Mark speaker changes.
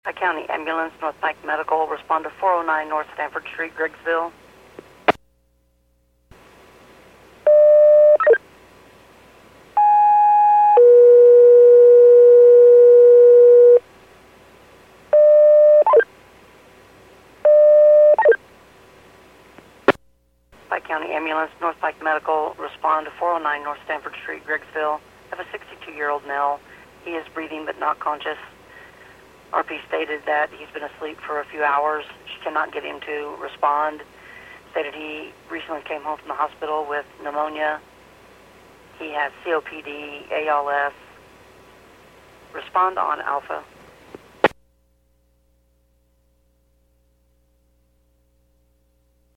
Speaker 1: Pike County Ambulance, North Pike Medical, respond to 409 North Stanford Street, Griggsville. Pike County Ambulance, North Pike Medical, respond to 409 North Stanford Street, Griggsville. I have a 62-year-old male. He is breathing but not conscious. RP stated that he's been asleep for a few hours. She cannot get him to respond. Stated he recently came home from the hospital with pneumonia. He has COPD, ALS. Respond on Alpha.